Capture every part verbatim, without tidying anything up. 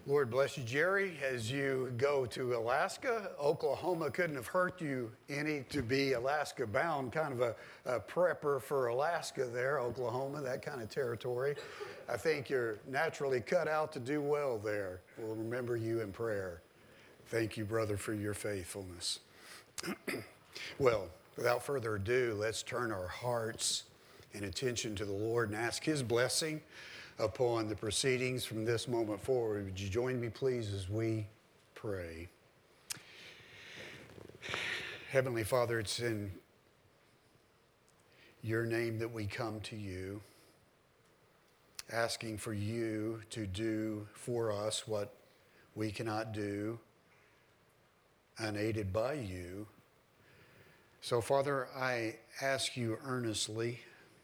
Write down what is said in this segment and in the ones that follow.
Lord bless you, Jerry, as you go to Alaska. Oklahoma couldn't have hurt you any to be Alaska bound, kind of a, a prepper for Alaska there, Oklahoma, that kind of territory. I think you're naturally cut out to do well there. We'll remember you in prayer. Thank you, brother, for your faithfulness. Well, without further ado, let's turn our hearts and attention to the Lord and ask his blessing upon the proceedings from this moment forward. Would you join me, please, as we pray? Heavenly Father, it's in your name that we come to you, asking for you to do for us what we cannot do, unaided by you. So, Father, I ask you earnestly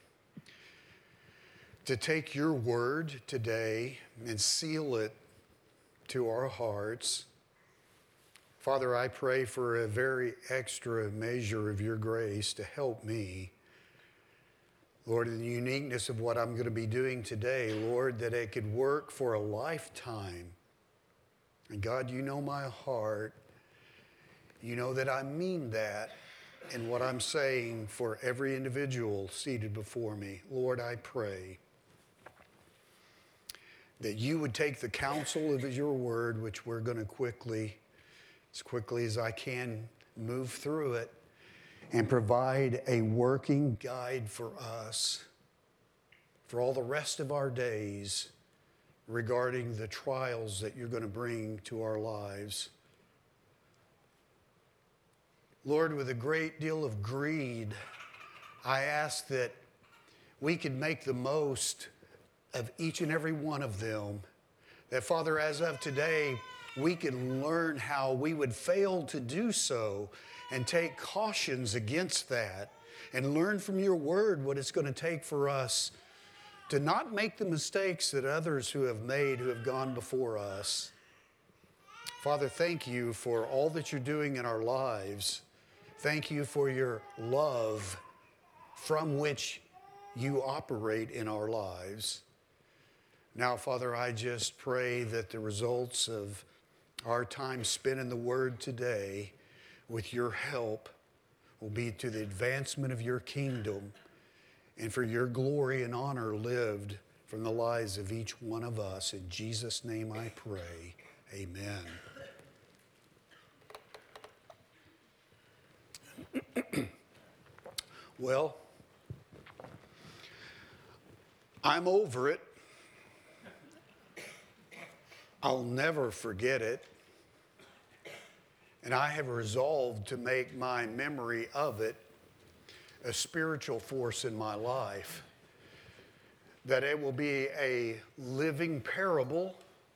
to take your word today and seal it to our hearts. Father, I pray for a very extra measure of your grace to help me. Lord, in the uniqueness of what I'm going to be doing today, Lord, that it could work for a lifetime. And God, you know my heart. You know that I mean that in what I'm saying for every individual seated before me. Lord, I pray that you would take the counsel of your word, which we're going to quickly, as quickly as I can, move through it, and provide a working guide for us for all the rest of our days regarding the trials that you're going to bring to our lives. Lord, with a great deal of greed, I ask that we could make the most of each and every one of them. That, Father, as of today, we can learn how we would fail to do so and take cautions against that and learn from your word what it's going to take for us to not make the mistakes that others who have made, who have gone before us. Father, thank you for all that you're doing in our lives. Thank you for your love from which you operate in our lives. Now, Father, I just pray that the results of our time spent in the Word today, with your help, will be to the advancement of your kingdom and for your glory and honor lived from the lives of each one of us. In Jesus' name I pray. Amen. Well, I'm over it. I'll never forget it. And I have resolved to make my memory of it a spiritual force in my life. That it will be a living parable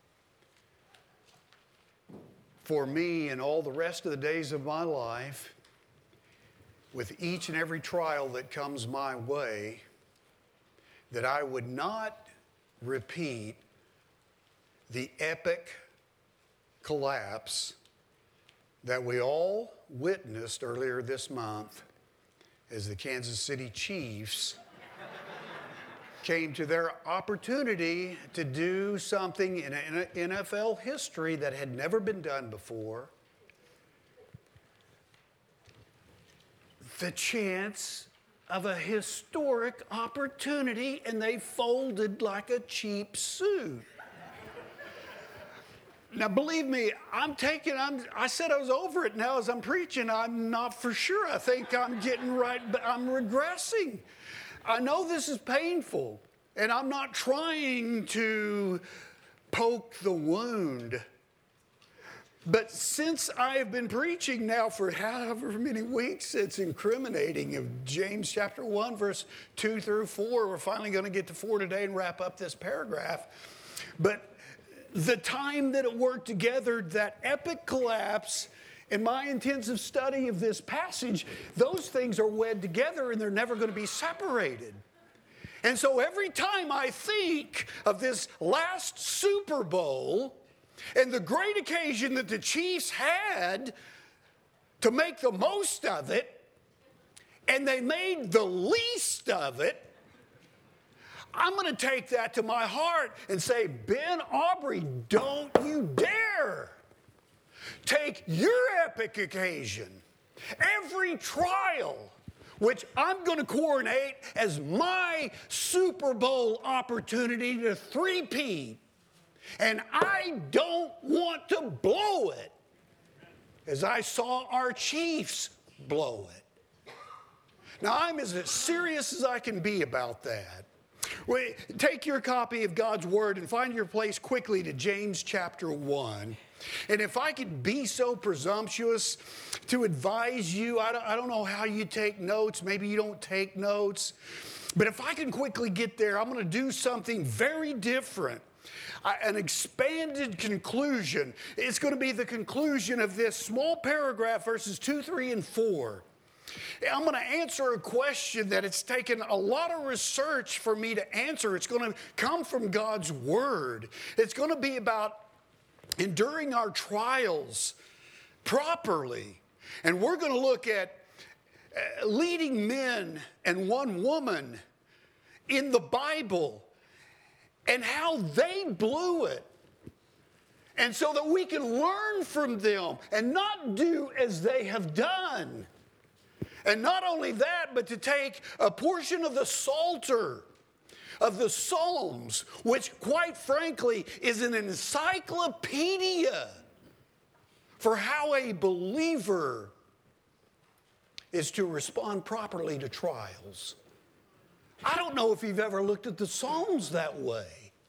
for me and all the rest of the days of my life, with each and every trial that comes my way, that I would not repeat the epic collapse that we all witnessed earlier this month as the Kansas City Chiefs came to their opportunity to do something in N F L history that had never been done before. The chance of a historic opportunity, and they folded like a cheap suit. Now, believe me, I'm taking, I'm, I said I was over it. Now, as I'm preaching, I'm not for sure. I think I'm getting right, but I'm regressing. I know this is painful, and I'm not trying to poke the wound. But since I have been preaching now for however many weeks, it's incriminating of James chapter one, verse two through four. We're finally going to get to four today and wrap up this paragraph. But the time that it worked together, that epic collapse, and my intensive study of this passage, those things are wed together and they're never going to be separated. And so every time I think of this last Super Bowl and the great occasion that the Chiefs had to make the most of it, and they made the least of it, I'm going to take that to my heart and say, Ben Aubrey, don't you take your epic occasion, every trial, which I'm going to coronate as my Super Bowl opportunity to three-peat. And I don't want to blow it as I saw our Chiefs blow it. Now, I'm as serious as I can be about that. Wait, take your copy of God's Word and find your place quickly to James chapter one. And if I could be so presumptuous to advise you, I don't, I don't know how you take notes. Maybe you don't take notes. But if I can quickly get there, I'm going to do something very different. Uh, an expanded conclusion. It's going to be the conclusion of this small paragraph, verses two, three, and four. I'm going to answer a question that it's taken a lot of research for me to answer. It's going to come from God's Word. It's going to be about enduring our trials properly. And we're going to look at uh, leading men and one woman in the Bible and how they blew it. And so that we can learn from them and not do as they have done. And not only that, but to take a portion of the Psalter, of the Psalms, which quite frankly is an encyclopedia for how a believer is to respond properly to trials. I don't know if you've ever looked at the Psalms that way.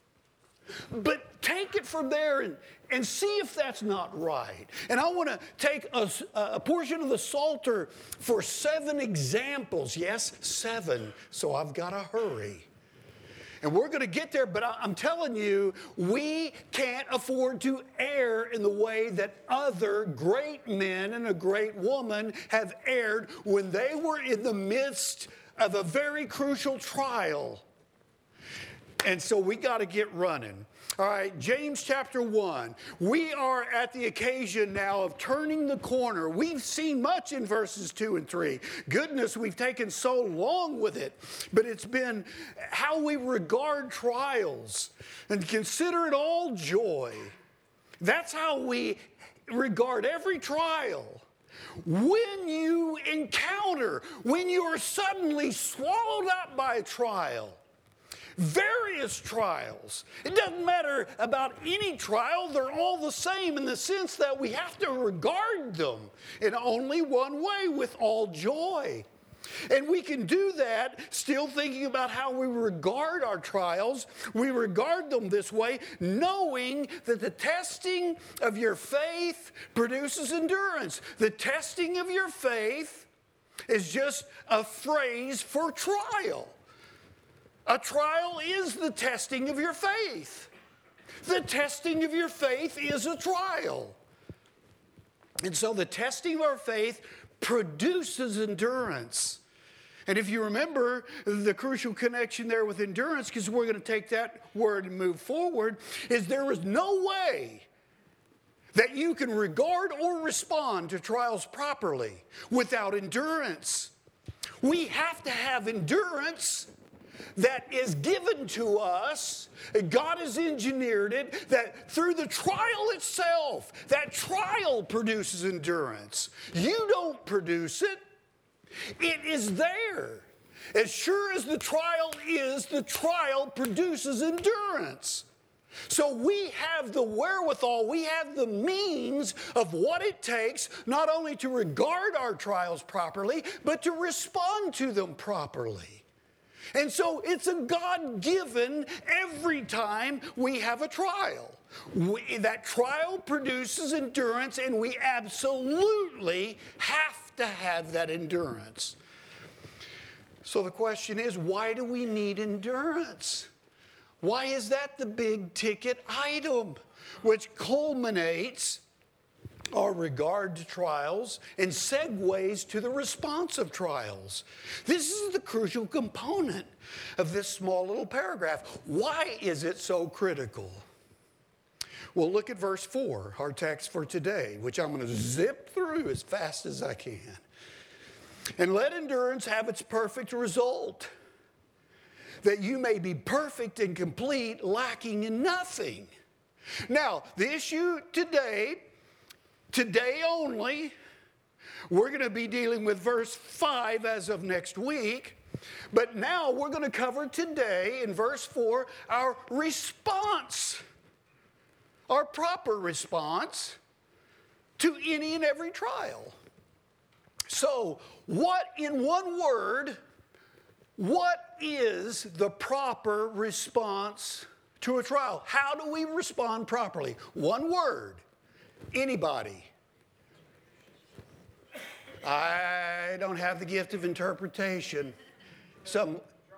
But take it from there and, and see if that's not right. And I want to take a, a portion of the Psalter for seven examples. Yes, seven. So I've got to hurry. And we're going to get there, but I, I'm telling you, we can't afford to err in the way that other great men and a great woman have erred when they were in the midst of a very crucial trial. And so we got to get running. All right, James chapter one. We are at the occasion now of turning the corner. We've seen much in verses two and three. Goodness, we've taken so long with it. But it's been how we regard trials and consider it all joy. That's how we regard every trial. When you encounter, when you are suddenly swallowed up by a trial, various trials. It doesn't matter about any trial. They're all the same in the sense that we have to regard them in only one way, with all joy. And we can do that still thinking about how we regard our trials. We regard them this way, knowing that the testing of your faith produces endurance. The testing of your faith is just a phrase for trial. A trial is the testing of your faith. The testing of your faith is a trial. And so the testing of our faith produces endurance. And if you remember the crucial connection there with endurance, because we're going to take that word and move forward, is there is no way that you can regard or respond to trials properly without endurance. We have to have endurance that is given to us. God has engineered it that through the trial itself, that trial produces endurance. You don't produce it. It is there. As sure as the trial is, the trial produces endurance. So we have the wherewithal, we have the means of what it takes not only to regard our trials properly, but to respond to them properly. And so it's a God-given every time we have a trial. We, that trial produces endurance, and we absolutely have to have that endurance. So the question is, why do we need endurance? Why is that the big ticket item, which culminates our regard to trials and segues to the response of trials? This is the crucial component of this small little paragraph. Why is it so critical? Well, look at verse four, our text for today, which I'm going to zip through as fast as I can. And let endurance have its perfect result, that you may be perfect and complete, lacking in nothing. Now, the issue today today only. We're going to be dealing with verse five as of next week. But now we're going to cover today in verse four our response, our proper response to any and every trial. So, what, in one word, what is the proper response to a trial? How do we respond properly? One word. Anybody? I don't have the gift of interpretation. Some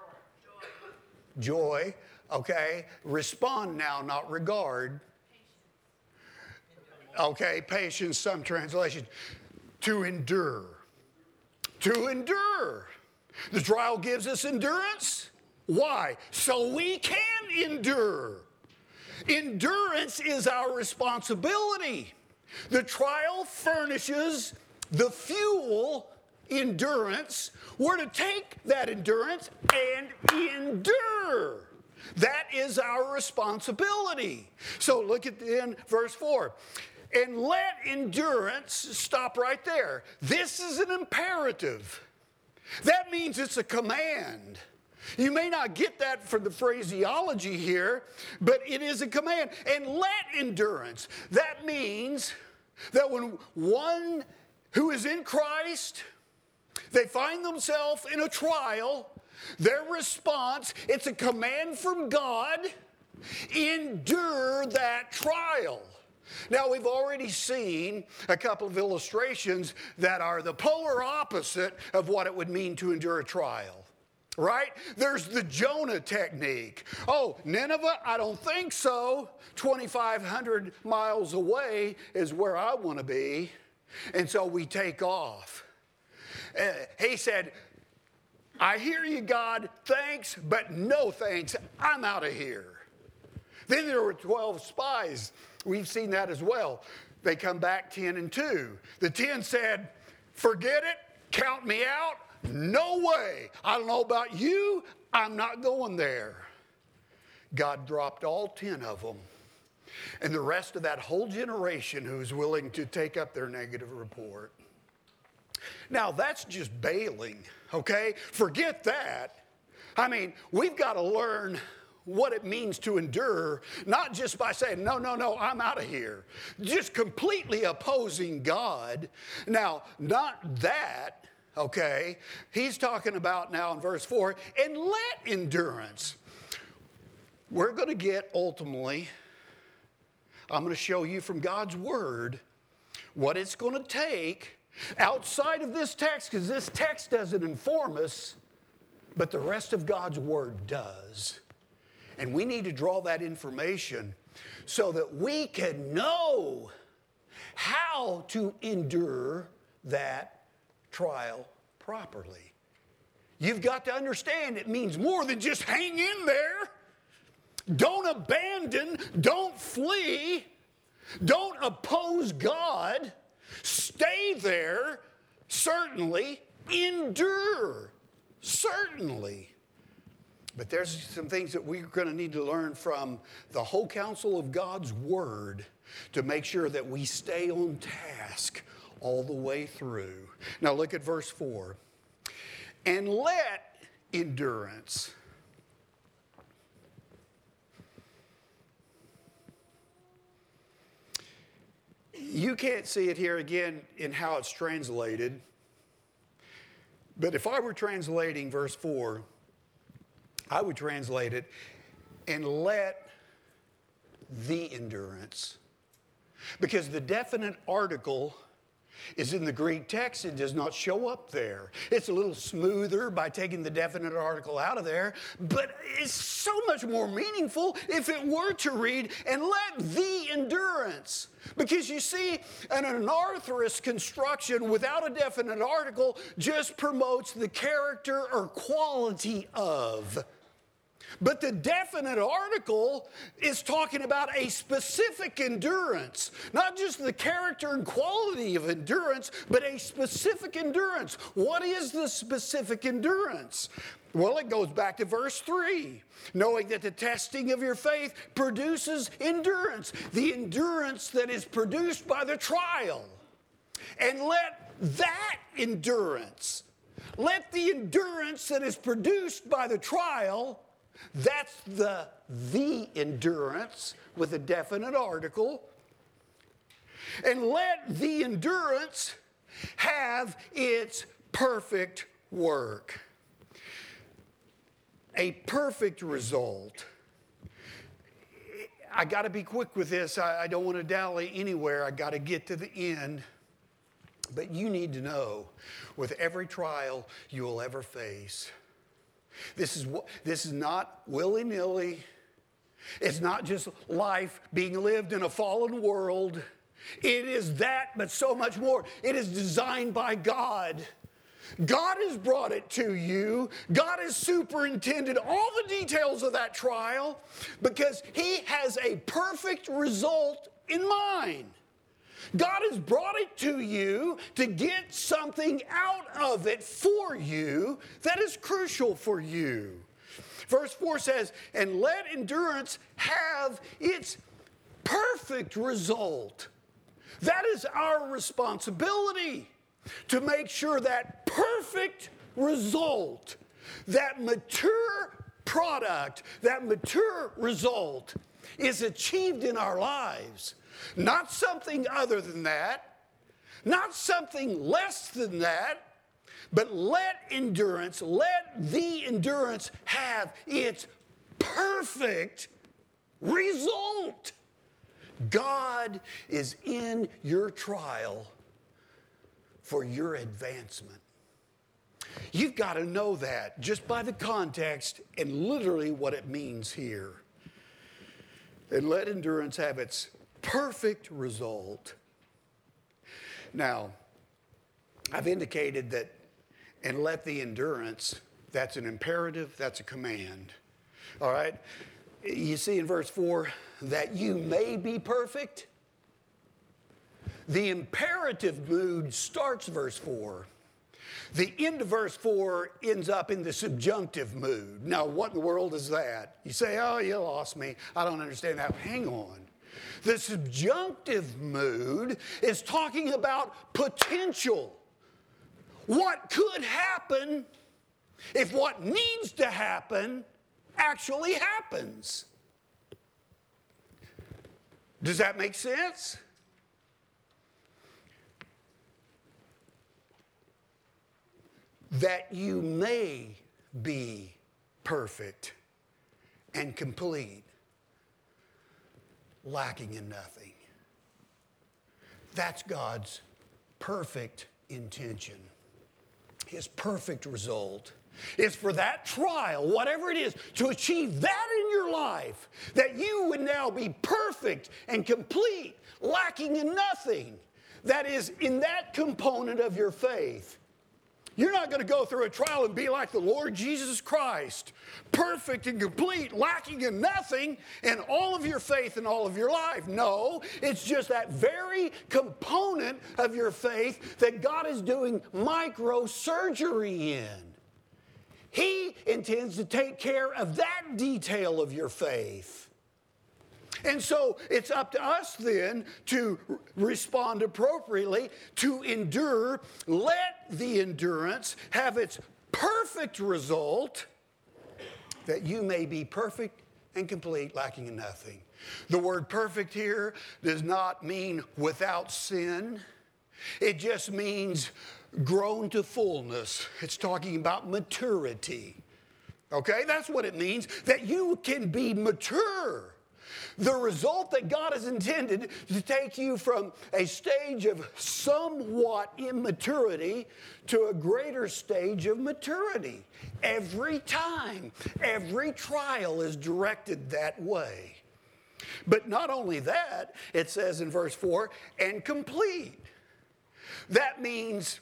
joy. Okay. Respond now, not regard. Okay. Patience, some translations. To endure. To endure. The trial gives us endurance. Why? So we can endure. Endurance is our responsibility. The trial furnishes the fuel, endurance. We're to take that endurance and endure. That is our responsibility. So look at in verse four. And let endurance, stop right there. This is an imperative. That means it's a command. You may not get that from the phraseology here, but it is a command. And let endurance. That means that when one who is in Christ, they find themselves in a trial, their response, it's a command from God, endure that trial. Now, we've already seen a couple of illustrations that are the polar opposite of what it would mean to endure a trial. Right? There's the Jonah technique. Oh, Nineveh? I don't think so. twenty-five hundred miles away is where I want to be. And so we take off. Uh, he said, I hear you, God, thanks, but no thanks. I'm out of here. Then there were twelve spies. We've seen that as well. They come back ten and two. The ten said, forget it, count me out. No way. I don't know about you. I'm not going there. God dropped all ten of them. And the rest of that whole generation who's willing to take up their negative report. Now, that's just bailing, okay? Forget that. I mean, we've got to learn what it means to endure, not just by saying, no, no, no, I'm out of here. Just completely opposing God. Now, not that. Okay, he's talking about now in verse four, and let endurance. We're going to get ultimately, I'm going to show you from God's word what it's going to take outside of this text, because this text doesn't inform us, but the rest of God's word does. And we need to draw that information so that we can know how to endure that trial properly. You've got to understand it means more than just hang in there. Don't abandon, don't flee, don't oppose God. Stay there, certainly, endure, certainly. But there's some things that we're going to need to learn from the whole counsel of God's word to make sure that we stay on task all the way through. Now look at verse four. And let endurance. You can't see it here again in how it's translated. But if I were translating verse four, I would translate it, and let the endurance. Because the definite article is in the Greek text. It does not show up there. It's a little smoother by taking the definite article out of there, but it's so much more meaningful if it were to read, and let the endurance. Because you see, an anarthrous construction without a definite article just promotes the character or quality of. But the definite article is talking about a specific endurance, not just the character and quality of endurance, but a specific endurance. What is the specific endurance? Well, it goes back to verse three. Knowing that the testing of your faith produces endurance, the endurance that is produced by the trial. And let that endurance, let the endurance that is produced by the trial, that's the the endurance with a definite article. And let the endurance have its perfect work. A perfect result. I got to be quick with this. I, I don't want to dally anywhere. I got to get to the end. But you need to know, with every trial you will ever face, this is what this is not willy-nilly. It's not just life being lived in a fallen world. It is that, but so much more. It is designed by God. God has brought it to you. God has superintended all the details of that trial because He has a perfect result in mind. God has brought it to you to get something out of it for you that is crucial for you. Verse four says, and let endurance have its perfect result. That is our responsibility, to make sure that perfect result, that mature product, that mature result is achieved in our lives. Not something other than that, not something less than that, but let endurance, let the endurance have its perfect result. God is in your trial for your advancement. You've got to know that just by the context and literally what it means here. And let endurance have its perfect result. Now, I've indicated that, and let the endurance, that's an imperative, that's a command. All right? You see in verse four, that you may be perfect. The imperative mood starts verse four. The end of verse four ends up in the subjunctive mood. Now, what in the world is that? You say, oh, you lost me. I don't understand that. Hang on. The subjunctive mood is talking about potential. What could happen if what needs to happen actually happens? Does that make sense? That you may be perfect and complete, lacking in nothing. That's God's perfect intention. His perfect result is for that trial, whatever it is, to achieve that in your life, that you would now be perfect and complete, lacking in nothing. That is in that component of your faith. You're not going to go through a trial and be like the Lord Jesus Christ, perfect and complete, lacking in nothing in all of your faith and all of your life. No, it's just that very component of your faith that God is doing microsurgery in. He intends to take care of that detail of your faith. And so it's up to us then to respond appropriately, to endure. Let the endurance have its perfect result, that you may be perfect and complete, lacking in nothing. The word perfect here does not mean without sin. It just means grown to fullness. It's talking about maturity. Okay, that's what it means, that you can be mature. The result that God has intended to take you from a stage of somewhat immaturity to a greater stage of maturity. Every time, every trial is directed that way. But not only that, it says in verse four, and complete. That means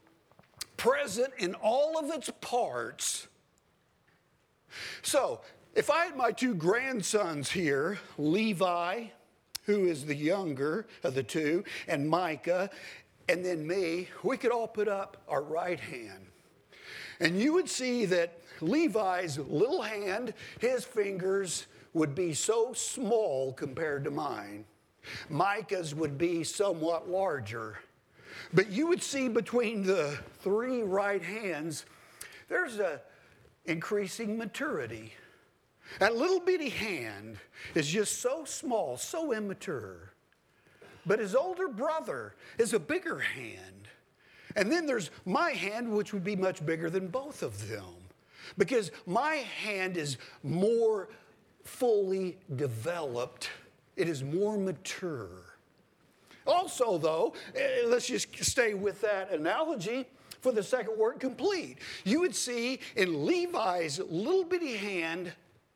present in all of its parts. So, If I had my two grandsons here, Levi, who is the younger of the two, and Micah, and then me, we could all put up our right hand. And you would see that Levi's little hand, his fingers would be so small compared to mine. Micah's would be somewhat larger. But you would see between the three right hands, there's a increasing maturity. That little bitty hand is just so small, so immature. But his older brother is a bigger hand. And then there's my hand, which would be much bigger than both of them. Because my hand is more fully developed. It is more mature. Also, though, let's just stay with that analogy for the second word, complete. You would see in Levi's little bitty hand,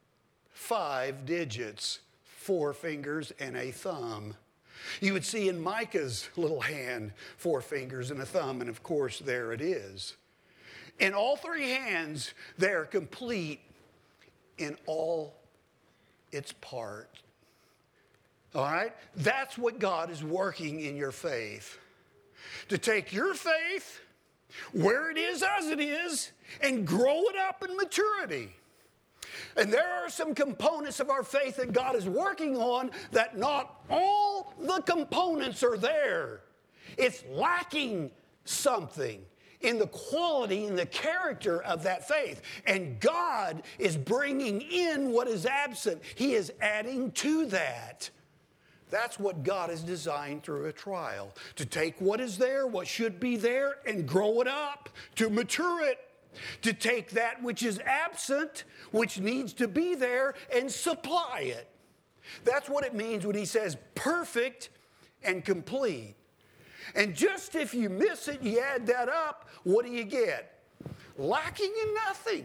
five digits, four fingers and a thumb. You would see in Micah's little hand, four fingers and a thumb, and of course, there it is. In all three hands, they're complete in all its parts. All right? That's what God is working in your faith. To take your faith, where it is as it is, and grow it up in maturity. And there are some components of our faith that God is working on that not all the components are there. It's lacking something in the quality and the character of that faith. And God is bringing in what is absent. He is adding to that. That's what God has designed through a trial. To take what is there, what should be there, and grow it up, to mature it. To take that which is absent, which needs to be there, and supply it. That's what it means when he says perfect and complete. And just if you miss it, you add that up, what do you get? Lacking in nothing.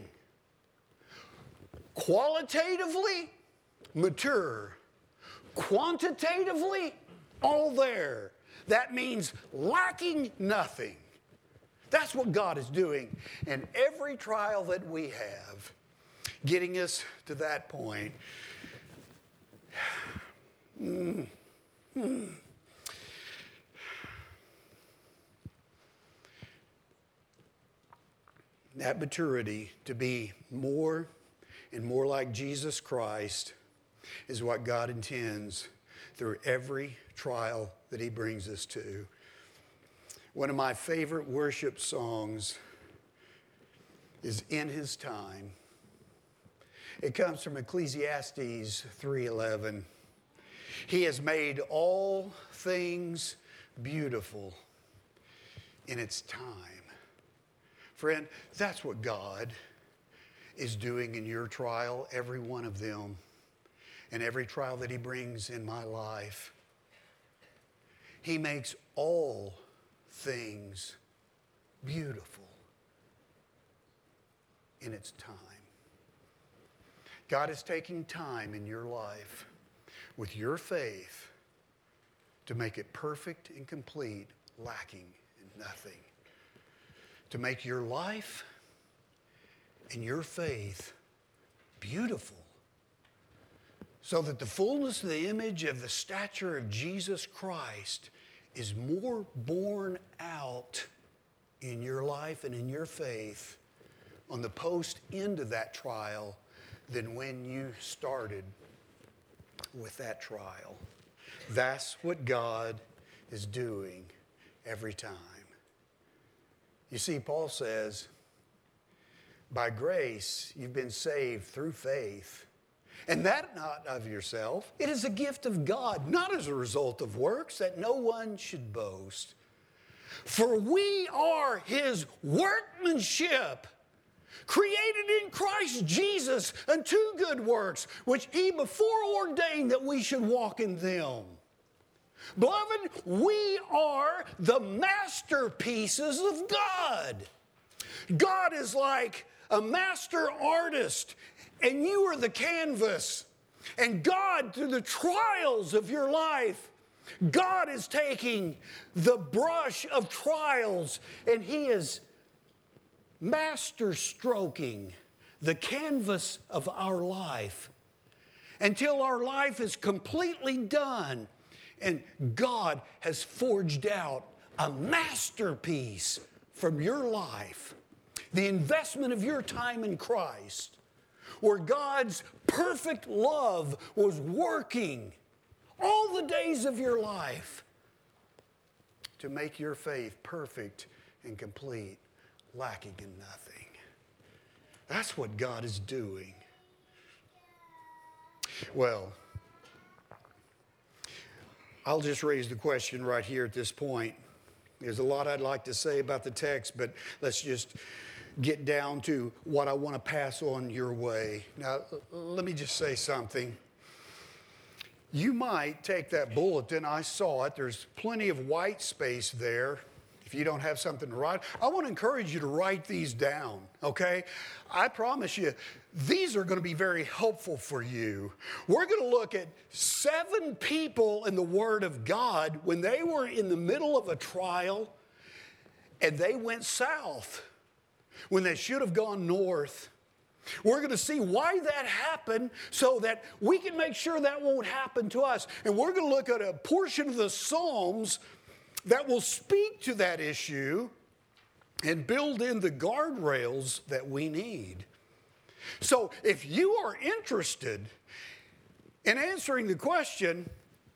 Qualitatively, mature. Quantitatively, all there. That means lacking nothing. That's what God is doing in every trial that we have, getting us to that point. Mm. Mm. That maturity to be more and more like Jesus Christ is what God intends through every trial that he brings us to. One of my favorite worship songs is In His Time. It comes from Ecclesiastes three eleven. He has made all things beautiful in its time. Friend, that's what God is doing in your trial, every one of them, and every trial that he brings in my life. He makes all things beautiful in its time. God is taking time in your life with your faith to make it perfect and complete, lacking in nothing. To make your life and your faith beautiful, so that the fullness of the image of the stature of Jesus Christ is more borne out in your life and in your faith on the post end of that trial than when you started with that trial. That's what God is doing every time. You see, Paul says, by grace you've been saved through faith. And that not of yourself. It is a gift of God, not as a result of works, that no one should boast. For we are his workmanship, created in Christ Jesus unto good works, which he before ordained that we should walk in them. Beloved, we are the masterpieces of God. God is like a master artist, and you are the canvas. And God, through the trials of your life, God is taking the brush of trials, and he is master stroking the canvas of our life until our life is completely done and God has forged out a masterpiece from your life, the investment of your time in Christ, where God's perfect love was working all the days of your life to make your faith perfect and complete, lacking in nothing. That's what God is doing. Well, I'll just raise the question right here at this point. There's a lot I'd like to say about the text, but let's just get down to what I want to pass on your way. Now, let me just say something. You might take that bulletin. I saw it. There's plenty of white space there. If you don't have something to write, I want to encourage you to write these down, okay? I promise you, these are going to be very helpful for you. We're going to look at seven people in the Word of God when they were in the middle of a trial and they went south when they should have gone north. We're going to see why that happened so that we can make sure that won't happen to us. And we're going to look at a portion of the Psalms that will speak to that issue and build in the guardrails that we need. So if you are interested in answering the question,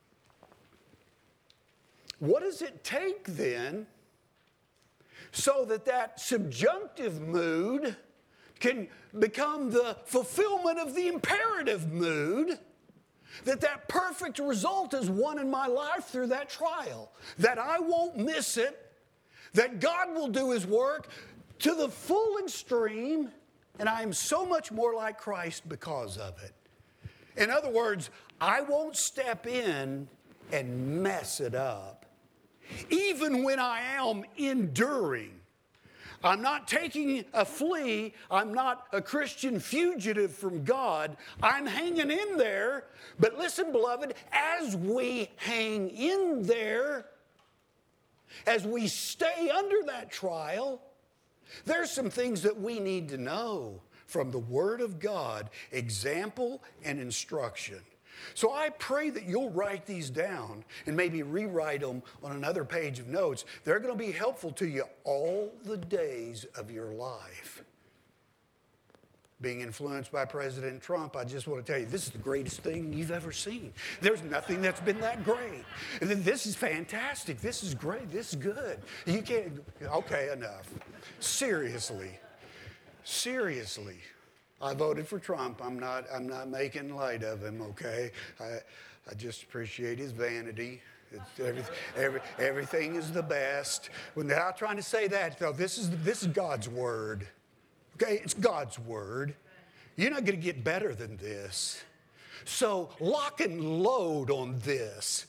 what does it take then so that that subjunctive mood can become the fulfillment of the imperative mood, that that perfect result is won in my life through that trial, that I won't miss it, that God will do His work to the full extreme, and I am so much more like Christ because of it. In other words, I won't step in and mess it up, even when I am enduring. I'm not taking a flee. I'm not a Christian fugitive from God. I'm hanging in there. But listen, beloved, as we hang in there, as we stay under that trial, there's some things that we need to know from the Word of God, example and instruction. So I pray that you'll write these down and maybe rewrite them on another page of notes. They're going to be helpful to you all the days of your life. Being influenced by President Trump, I just want to tell you, this is the greatest thing you've ever seen. There's nothing that's been that great. And then this is fantastic. This is great. This is good. You can't, okay, enough. Seriously. Seriously. I voted for Trump. I'm not, I'm not making light of him, okay? I, I just appreciate his vanity. It's every, every, everything is the best. We're not trying to say that, though. This is, this is God's Word, okay? It's God's Word. You're not going to get better than this. So lock and load on this.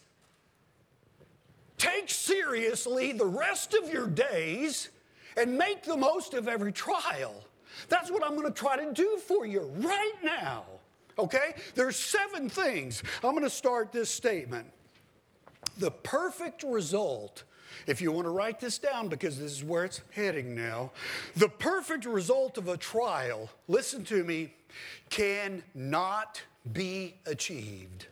Take seriously the rest of your days and make the most of every trial. That's what I'm going to try to do for you right now, okay? There's seven things. I'm going to start this statement. The perfect result, if you want to write this down because this is where it's heading now, the perfect result of a trial, listen to me, cannot be achieved.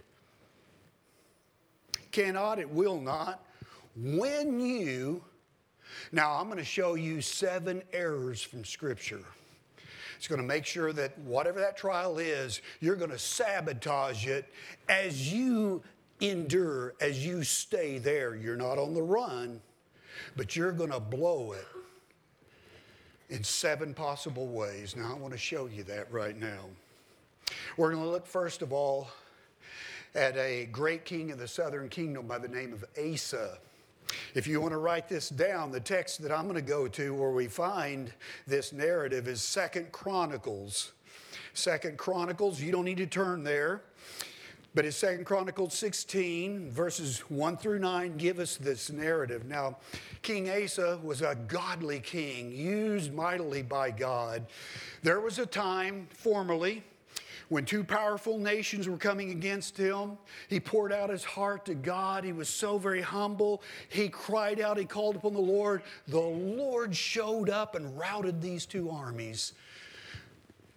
Cannot, it will not. When you, now I'm going to show you seven errors from Scripture. It's going to make sure that whatever that trial is, you're going to sabotage it as you endure, as you stay there. You're not on the run, but you're going to blow it in seven possible ways. Now, I want to show you that right now. We're going to look, first of all, at a great king of the southern kingdom by the name of Asa. If you want to write this down, the text that I'm going to go to where we find this narrative is Second Chronicles. Second Chronicles, you don't need to turn there, but it's Second Chronicles sixteen, verses one through nine give us this narrative. Now, King Asa was a godly king, used mightily by God. There was a time, formerly, when two powerful nations were coming against him. He poured out his heart to God. He was so very humble. He cried out. He called upon the Lord. The Lord showed up and routed these two armies.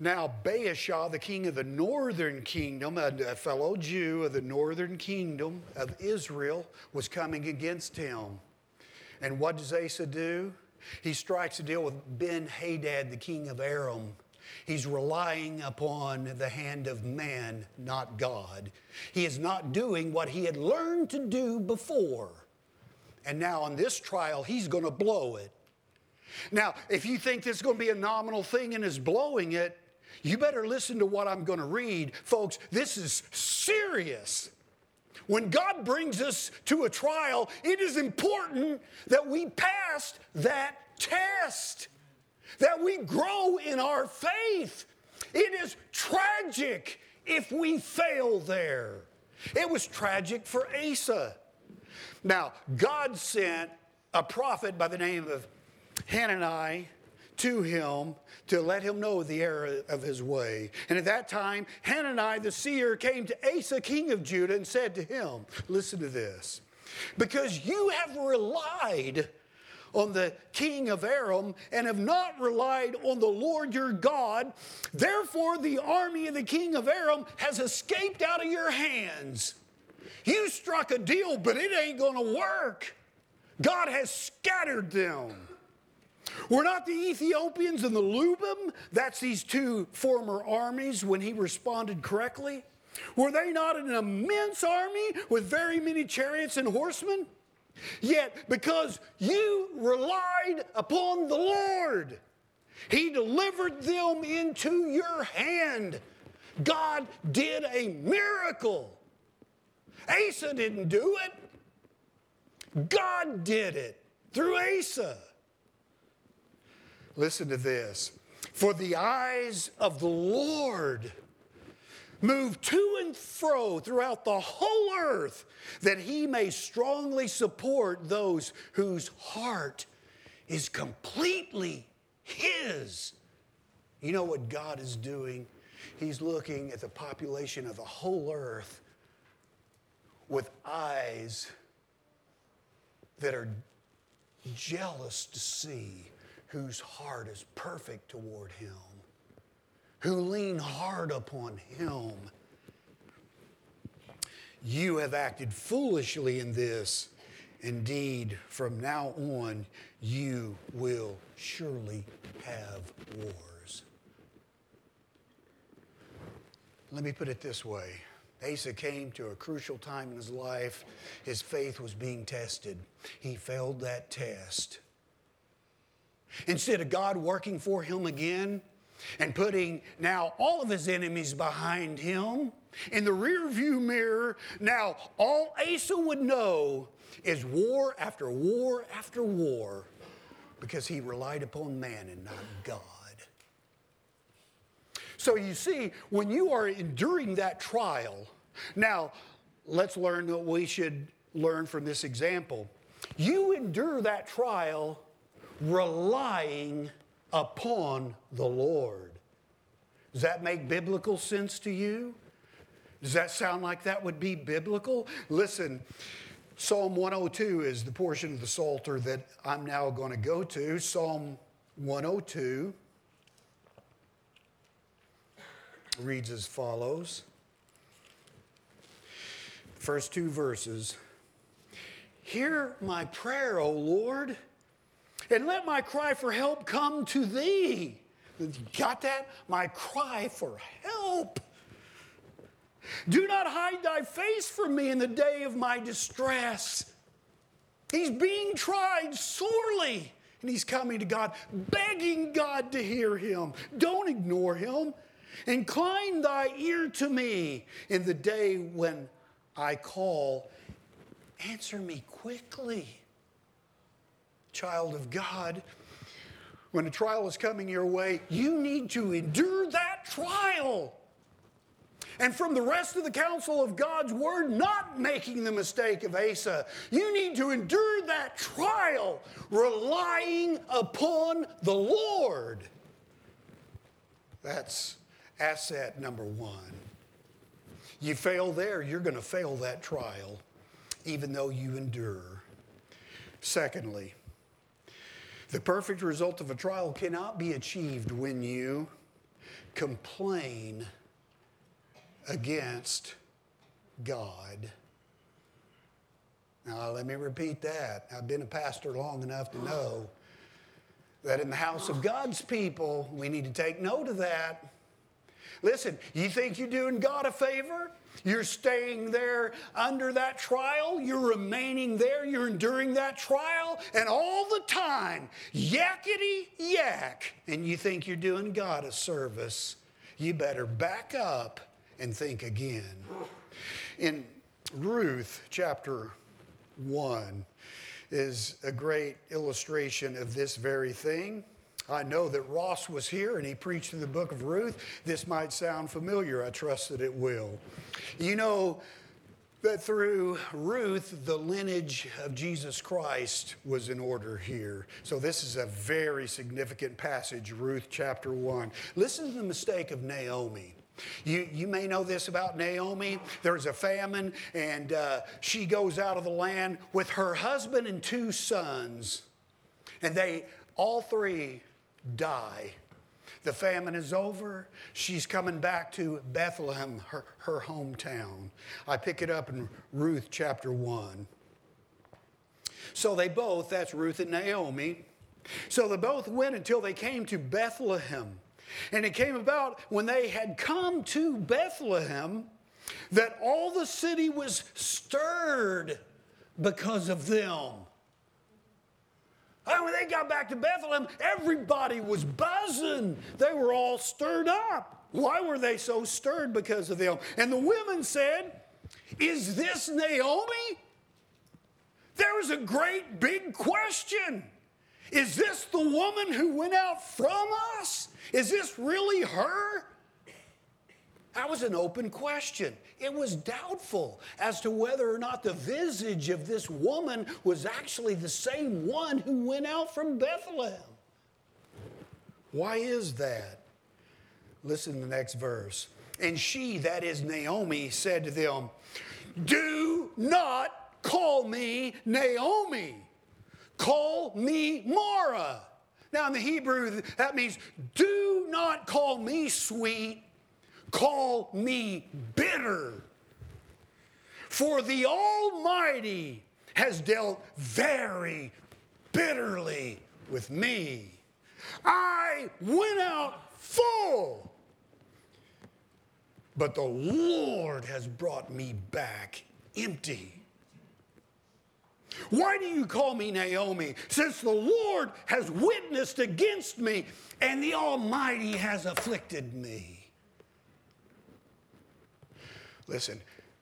Now Baasha, the king of the northern kingdom, a fellow Jew of the northern kingdom of Israel, was coming against him. And what does Asa do? He strikes a deal with Ben-Hadad, the king of Aram. He's relying upon the hand of man, not God. He is not doing what he had learned to do before. And now on this trial, he's going to blow it. Now, if you think this is going to be a nominal thing and is blowing it, you better listen to what I'm going to read. Folks, this is serious. When God brings us to a trial, it is important that we pass that test, that we grow in our faith. It is tragic if we fail there. It was tragic for Asa. Now, God sent a prophet by the name of Hanani to him to let him know the error of his way. And at that time, Hanani the seer came to Asa, king of Judah, and said to him, listen to this, because you have relied on the king of Aram and have not relied on the Lord your God, therefore the army of the king of Aram has escaped out of your hands. You struck a deal, but it ain't going to work. God has scattered them. Were not the Ethiopians and the Lubim, that's these two former armies, when he responded correctly? Were they not an immense army with very many chariots and horsemen? Yet, because you relied upon the Lord, he delivered them into your hand. God did a miracle. Asa didn't do it. God did it through Asa. Listen to this. For the eyes of the Lord move to and fro throughout the whole earth, that he may strongly support those whose heart is completely his. You know what God is doing? He's looking at the population of the whole earth with eyes that are jealous to see whose heart is perfect toward him, who lean hard upon him. You have acted foolishly in this. Indeed, from now on, you will surely have wars. Let me put it this way. Asa came to a crucial time in his life. His faith was being tested. He failed that test. Instead of God working for him again and putting now all of his enemies behind him in the rearview mirror, now all Asa would know is war after war after war, because he relied upon man and not God. So you see, when you are enduring that trial, now let's learn what we should learn from this example. You endure that trial relying upon the Lord. Does that make biblical sense to you? Does that sound like that would be biblical? Listen, Psalm one oh two is the portion of the Psalter that I'm now going to go to. Psalm one oh two reads as follows. First two verses. Hear my prayer, O Lord, and let my cry for help come to thee. Got that? My cry for help. Do not hide thy face from me in the day of my distress. He's being tried sorely, and he's coming to God, begging God to hear him. Don't ignore him. Incline thy ear to me in the day when I call. Answer me quickly. Child of God, when a trial is coming your way, you need to endure that trial. And from the rest of the counsel of God's word, not making the mistake of Asa, you need to endure that trial, relying upon the Lord. That's asset number one. You fail there, you're going to fail that trial, even though you endure. Secondly, the perfect result of a trial cannot be achieved when you complain against God. Now, let me repeat that. I've been a pastor long enough to know that in the house of God's people, we need to take note of that. Listen, you think you're doing God a favor? You're staying there under that trial. You're remaining there. You're enduring that trial. And all the time, yakety yak. And you think you're doing God a service. You better back up and think again. In Ruth chapter one is a great illustration of this very thing. I know that Ross was here and he preached through the book of Ruth. This might sound familiar. I trust that it will. You know that through Ruth, the lineage of Jesus Christ was in order here. So this is a very significant passage, Ruth chapter one. Listen to the mistake of Naomi. You, you may know this about Naomi. There's a famine, and uh, she goes out of the land with her husband and two sons. And they, all three, die. The famine is over. She's coming back to Bethlehem, her, her hometown. I pick it up in Ruth chapter one. So they both, that's Ruth and Naomi, so they both went until they came to Bethlehem. And it came about when they had come to Bethlehem that all the city was stirred because of them. And when they got back to Bethlehem, everybody was buzzing. They were all stirred up. Why were they so stirred? Because of them. And the women said, "Is this Naomi?" There was a great big question. Is this the woman who went out from us? Is this really her? That was an open question. It was doubtful as to whether or not the visage of this woman was actually the same one who went out from Bethlehem. Why is that? Listen to the next verse. And she, that is Naomi, said to them, "Do not call me Naomi. Call me Mara." Now in the Hebrew, that means do not call me sweet, call me bitter. For the Almighty has dealt very bitterly with me. I went out full, but the Lord has brought me back empty. Why do you call me Naomi, since the Lord has witnessed against me and the Almighty has afflicted me? Listen,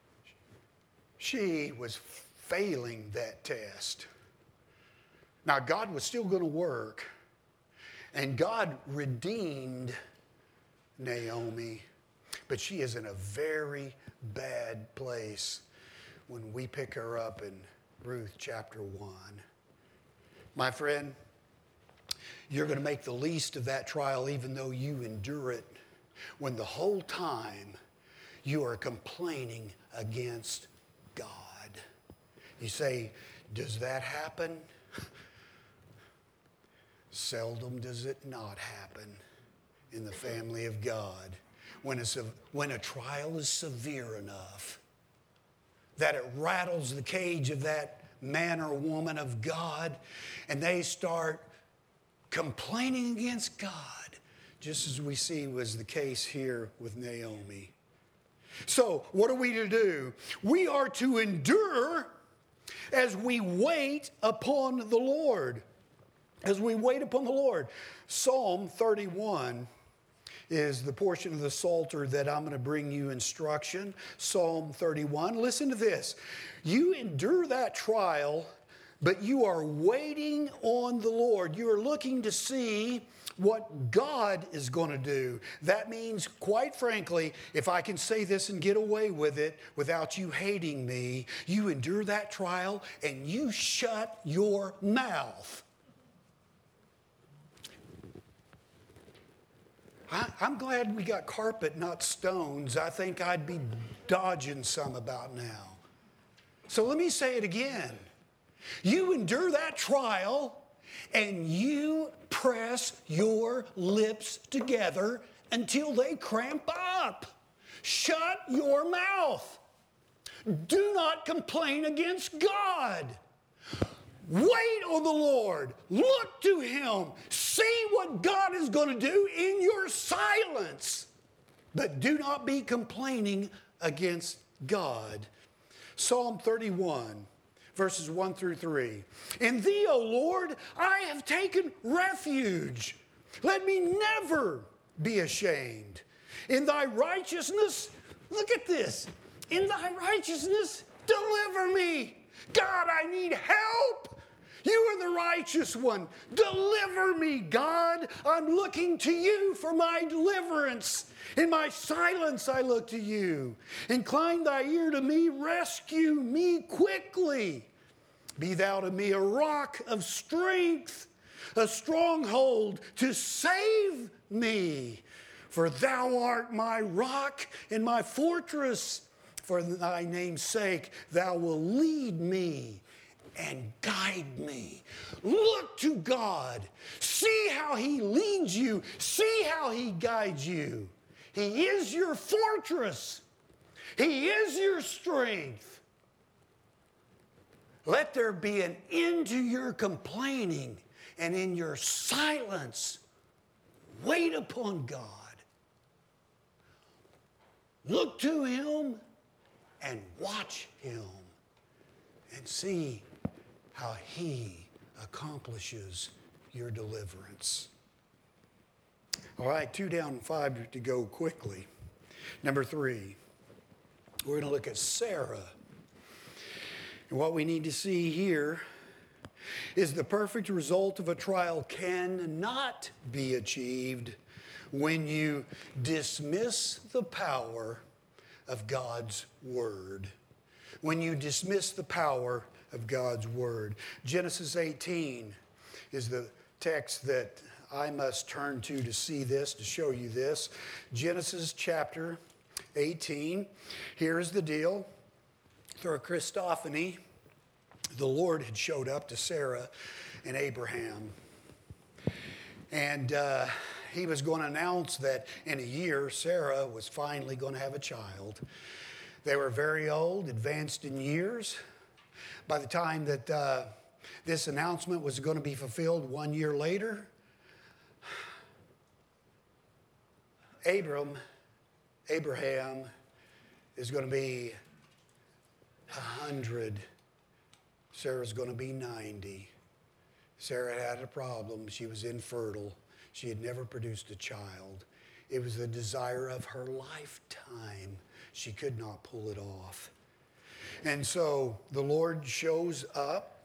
she was failing that test. Now, God was still going to work, and God redeemed Naomi, but she is in a very bad place when we pick her up in Ruth chapter one. My friend, you're going to make the least of that trial even though you endure it, when the whole time you are complaining against God. You say, does that happen? Seldom does it not happen in the family of God. When a, when a trial is severe enough that it rattles the cage of that man or woman of God, and they start complaining against God, just as we see was the case here with Naomi. So, what are we to do? We are to endure as we wait upon the Lord. As we wait upon the Lord. Psalm thirty-one is the portion of the Psalter that I'm going to bring you instruction. Psalm thirty-one. Listen to this. You endure that trial, but you are waiting on the Lord. You are looking to see what God is going to do. That means, quite frankly, if I can say this and get away with it without you hating me, you endure that trial and you shut your mouth. I, I'm glad we got carpet, not stones. I think I'd be dodging some about now. So let me say it again. You endure that trial and you press your lips together until they cramp up. Shut your mouth. Do not complain against God. Wait on the Lord. Look to Him. See what God is going to do in your silence. But do not be complaining against God. Psalm thirty-one, verses one through three. In Thee, O Lord, I have taken refuge. Let me never be ashamed. In Thy righteousness, look at this. In Thy righteousness, deliver me. God, I need help. You are the righteous one. Deliver me, God. I'm looking to You for my deliverance. In my silence, I look to You. Incline Thy ear to me. Rescue me quickly. Be Thou to me a rock of strength, a stronghold to save me. For Thou art my rock and my fortress. For Thy name's sake, Thou will lead me and guide me. Look to God. See how He leads you. See how He guides you. He is your fortress. He is your strength. Let there be an end to your complaining, and in your silence, wait upon God. Look to Him and watch Him and see how He accomplishes your deliverance. All right, two down and five to go quickly. Number three, we're going to look at Sarah. And what we need to see here is the perfect result of a trial cannot be achieved when you dismiss the power of God's Word. When you dismiss the power of God's Word. Genesis eighteen is the text that I must turn to to see this, to show you this. Genesis chapter eighteen. Here's the deal. Through a Christophany, the Lord had showed up to Sarah and Abraham. And uh, He was going to announce that in a year, Sarah was finally going to have a child. They were very old, advanced in years. By the time that uh, this announcement was going to be fulfilled one year later, Abram, Abraham is going to be a hundred. Sarah's going to be ninety. Sarah had a problem. She was infertile. She had never produced a child. It was the desire of her lifetime. She could not pull it off. And so the Lord shows up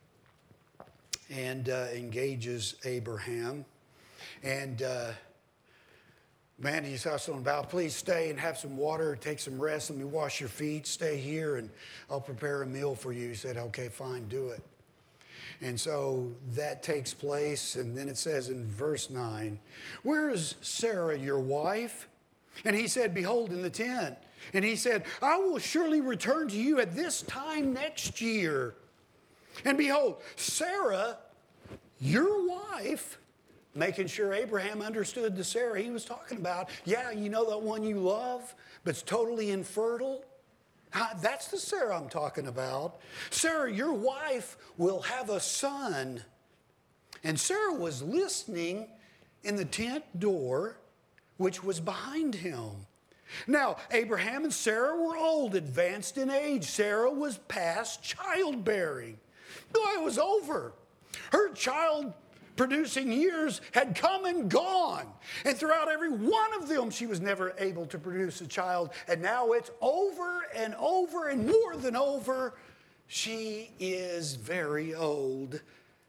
and uh, engages Abraham. And uh, man, he says something about, please stay and have some water, take some rest, let me wash your feet, stay here, and I'll prepare a meal for you. He said, okay, fine, do it. And so that takes place, and then it says in verse nine, where is Sarah, your wife? And he said, behold, in the tent. And he said, I will surely return to you at this time next year. And behold, Sarah, your wife, making sure Abraham understood the Sarah he was talking about. Yeah, you know that one you love, but's totally infertile? That's the Sarah I'm talking about. Sarah, your wife will have a son. And Sarah was listening in the tent door, which was behind him. Now, Abraham and Sarah were old, advanced in age. Sarah was past childbearing. No, it was over. Her child-producing years had come and gone. And throughout every one of them, she was never able to produce a child. And now it's over and over and more than over. She is very old.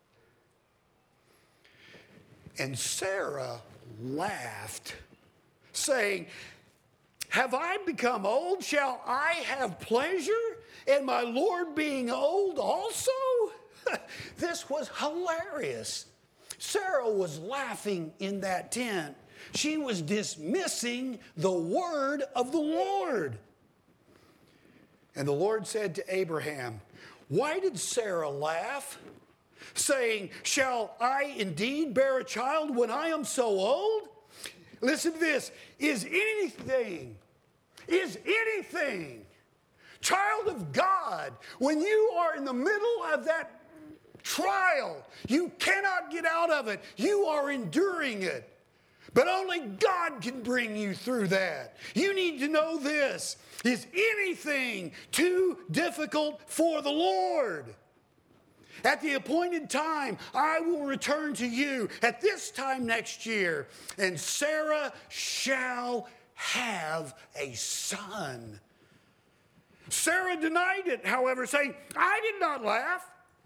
And Sarah laughed, saying, have I become old? Shall I have pleasure in my Lord being old also? This was hilarious. Sarah was laughing in that tent. She was dismissing the word of the Lord. And the Lord said to Abraham, why did Sarah laugh, saying, shall I indeed bear a child when I am so old? listen to this, is anything, is anything, child of God, when you are in the middle of that trial, you cannot get out of it. You are enduring it. But only God can bring you through that. You need to know this. Is anything too difficult for the Lord? At the appointed time, I will return to you at this time next year, and Sarah shall have a son. Sarah denied it, however, saying, I did not laugh,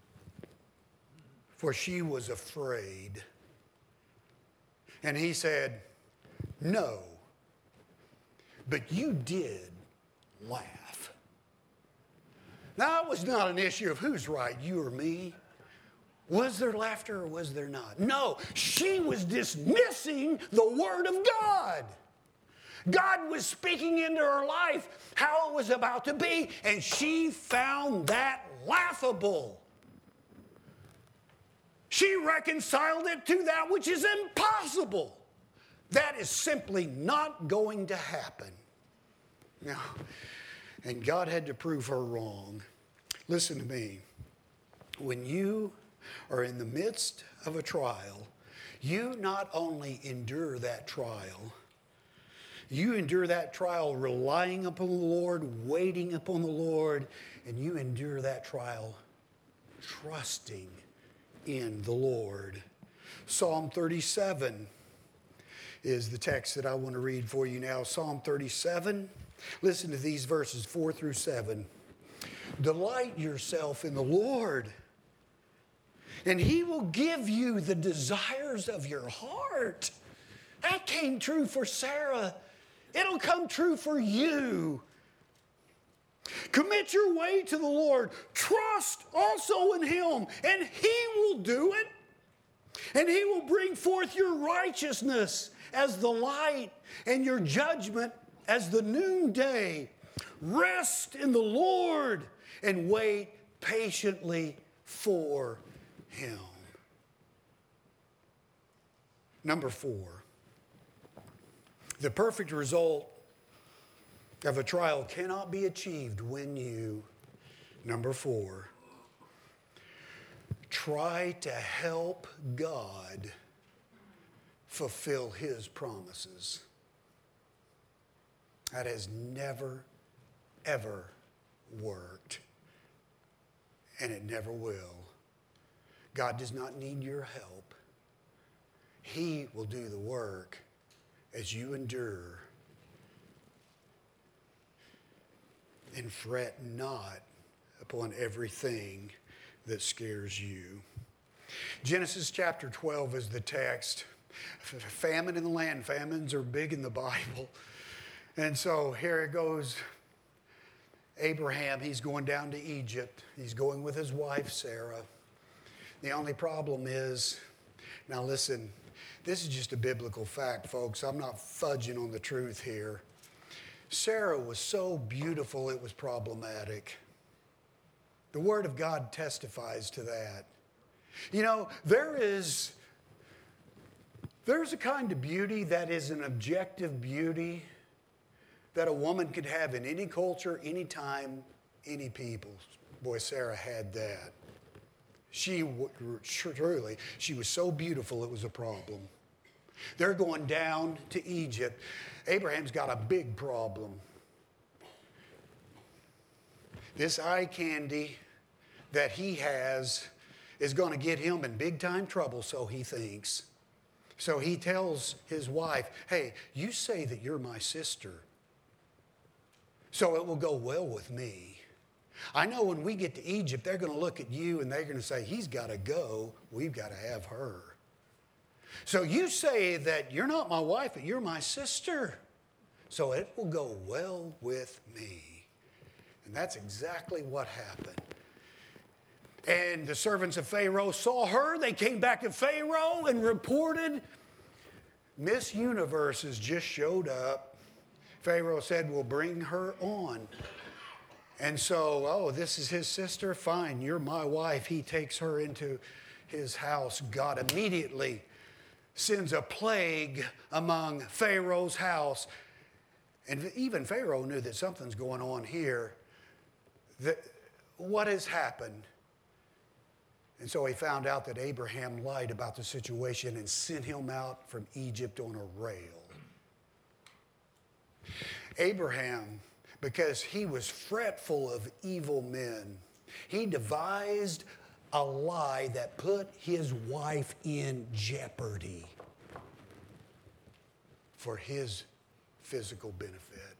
for she was afraid. And he said, no, but you did laugh. Now, it was not an issue of who's right, you or me. Was there laughter or was there not? No, she was dismissing the Word of God. God was speaking into her life how it was about to be, and she found that laughable. She reconciled it to that which is impossible. That is simply not going to happen. Now, and God had to prove her wrong. Listen to me. When you are in the midst of a trial, you not only endure that trial, you endure that trial relying upon the Lord, waiting upon the Lord, and you endure that trial trusting in the Lord. Psalm thirty-seven is the text that I want to read for you now. Psalm thirty-seven. Listen to these verses four through seven. Delight yourself in the Lord, and He will give you the desires of your heart. That came true for Sarah. It'll come true for you. Commit your way to the Lord. Trust also in Him, and He will do it. And He will bring forth your righteousness as the light and your judgment as the noonday. Rest in the Lord and wait patiently for Him. Number four, the perfect result of a trial cannot be achieved when you, number four, try to help God fulfill His promises. That has never, ever worked, and it never will. God does not need your help. He will do the work as you endure. And fret not upon everything that scares you. Genesis chapter twelve is the text. Famine in the land. Famines are big in the Bible. And so here it goes. Abraham, he's going down to Egypt. He's going with his wife, Sarah. The only problem is, now listen, this is just a biblical fact, folks. I'm not fudging on the truth here. Sarah was so beautiful it was problematic. The Word of God testifies to that. You know, there is, there's a kind of beauty that is an objective beauty that a woman could have in any culture, any time, any people. Boy, Sarah had that. She, truly, she was so beautiful it was a problem. They're going down to Egypt. Abraham's got a big problem. This eye candy that he has is going to get him in big time trouble, so he thinks. So he tells his wife, hey, you say that you're my sister, so it will go well with me. I know when we get to Egypt, they're going to look at you and they're going to say, he's got to go. We've got to have her. So you say that you're not my wife, but you're my sister. So it will go well with me. And that's exactly what happened. And the servants of Pharaoh saw her. They came back to Pharaoh and reported, Miss Universe has just showed up. Pharaoh said, we'll bring her on. And so, oh, this is his sister? Fine, you're my wife. He takes her into his house. God immediately sends a plague among Pharaoh's house. And even Pharaoh knew that something's going on here. That, what has happened? And so he found out that Abraham lied about the situation and sent him out from Egypt on a rail. Abraham, because he was fretful of evil men, he devised a lie that put his wife in jeopardy for his physical benefit.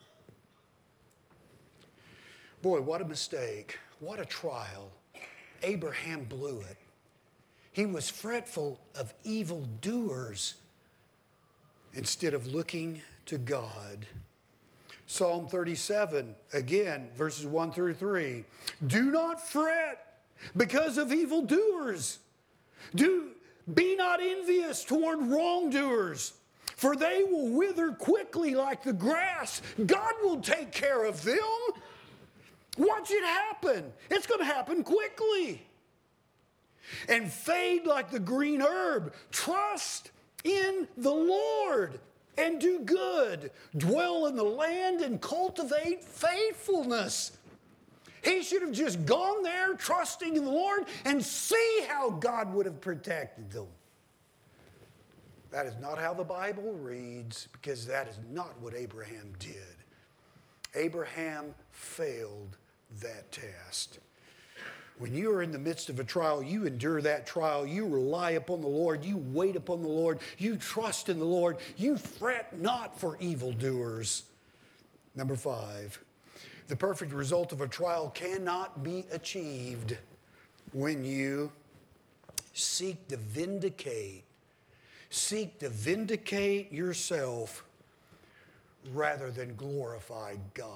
Boy, what a mistake. What a trial. Abraham blew it. He was fretful of evildoers instead of looking to God. Psalm thirty-seven, again, verses one through three. Do not fret because of evildoers. Do, be not envious toward wrongdoers, for they will wither quickly like the grass. God will take care of them. Watch it happen. It's going to happen quickly. And fade like the green herb. Trust in the Lord and do good. Dwell in the land and cultivate faithfulness. He should have just gone there trusting in the Lord and see how God would have protected them. That is not how the Bible reads, because that is not what Abraham did. Abraham failed that test. When you are in the midst of a trial, you endure that trial. You rely upon the Lord. You wait upon the Lord. You trust in the Lord. You fret not for evildoers. Number five, the perfect result of a trial cannot be achieved when you seek to vindicate, seek to vindicate yourself rather than glorify God.